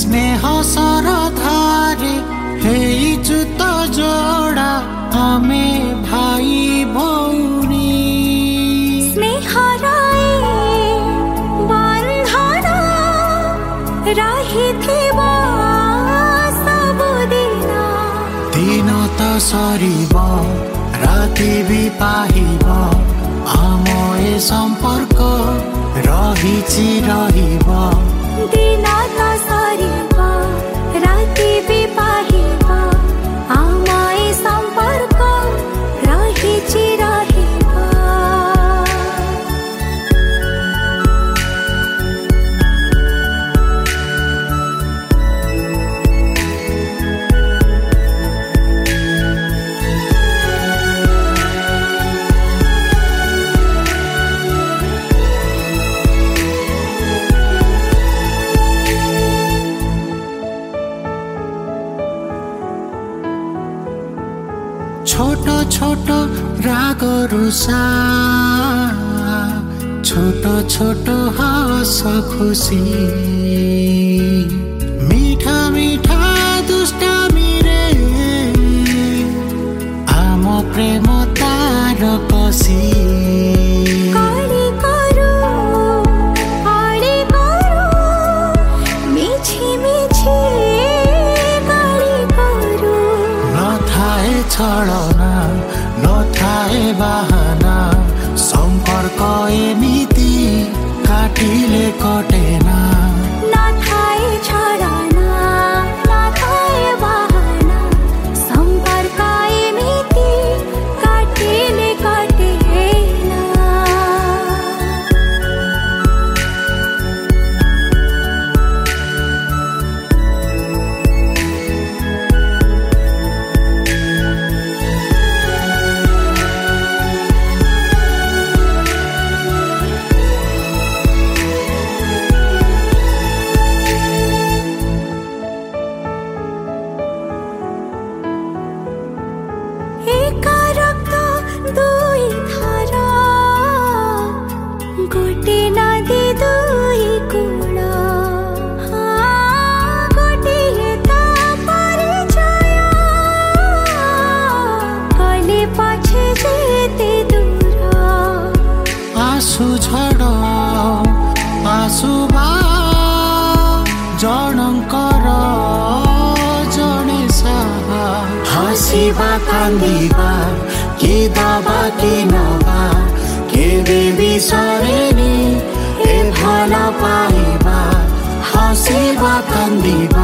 स्नेह सरधारे हेइचु तो जोड़ा आमे भाई भौणी स्नेहराए बंधन रहिथिबा सबुदिन दिन तो सरीब राति भी पाहिब आम ए संपर्क रहिछि रहिब दिन तो सरीब राति भी पाहिब आम ए संपर्क रहिछि रहिब छोट छोट राग रुषा छोट छोट हस खुशी मीठा मीठा दुष्टामी रे आम प्रेम तार कसी काली करू आड़ी करू मिछि मिछि काली करू न थाए छलना न थाए बाहाना संपर्क एमिति काटिले कटेना न थाए छलना न थाए बाहाना संपर्क एमिति काटिले कटेना एका रक्त दुई धारा गोटे नदी दुई कूल गोटे ता परिचय गले पछे जेते दूर आसु झड़ आसुबा जनकर जने साहा हसिबा कांदिबा कि दबा कि नबा केबे बिसरेनी ए भल पाइबा हसिबा कांदिबा